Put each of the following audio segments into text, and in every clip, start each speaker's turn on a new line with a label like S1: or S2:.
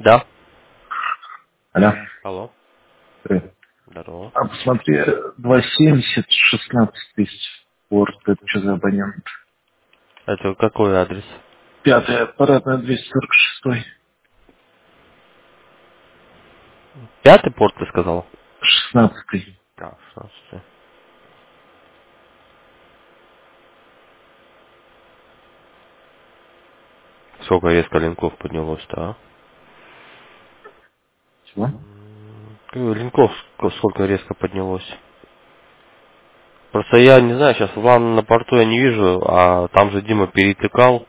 S1: Да.
S2: Алло.
S1: Алло.
S2: Привет.
S1: Здорово.
S2: А посмотри, 270, 16 тысяч. Порт, это что за абонент?
S1: Это какой адрес?
S2: Пятый, аппаратная 246.
S1: Пятый порт ты сказал?
S2: 16.
S1: Да, 16. Сколько резко линков поднялось-то, а?
S2: Чего?
S1: Линков сколько резко поднялось. Просто я не знаю, сейчас ван на порту я не вижу, а там же Дима перетыкал.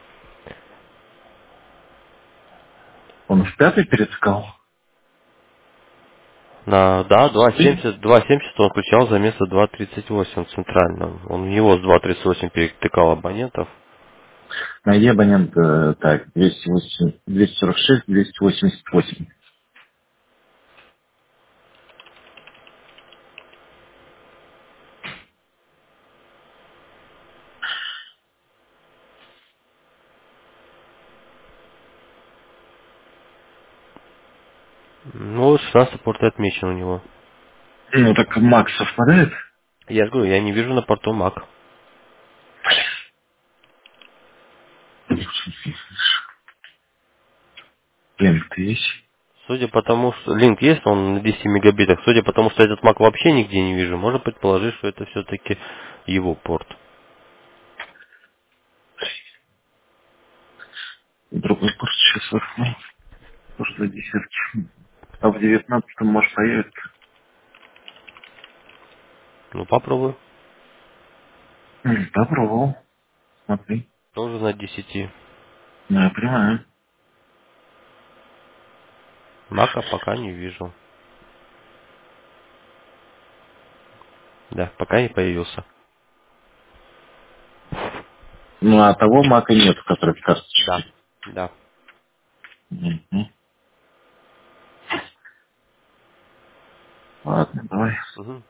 S2: Он в пятый перетыкал?
S1: Да,
S2: Ты?
S1: 2.70 он включал за место 2.38 центральном. Он в него с 2.38 перетыкал абонентов.
S2: Найди абонент, так, 208, 246, 288.
S1: Ну, вот 16 порт и отмечен у него.
S2: Ну, так Макс совпадает?
S1: Я же говорю, я не вижу на порту Мак.
S2: Блин, ты есть?
S1: Судя по тому, что линк есть, он на 10 мегабитах, судя по тому, что этот Мак вообще нигде не вижу, можно предположить, что это все-таки его порт.
S2: Другой порт сейчас воткнул. Прошлой десятки. А в 19-м может появится?
S1: Ну, попробуй.
S2: Попробовал. Смотри.
S1: Тоже на 10.
S2: Ну, я понимаю.
S1: Мака пока не вижу. Да, пока не появился.
S2: Ну, а того мака нет, который в
S1: Да,
S2: карточке.
S1: да.
S2: Мгм. Ладно, давай.
S1: Угу.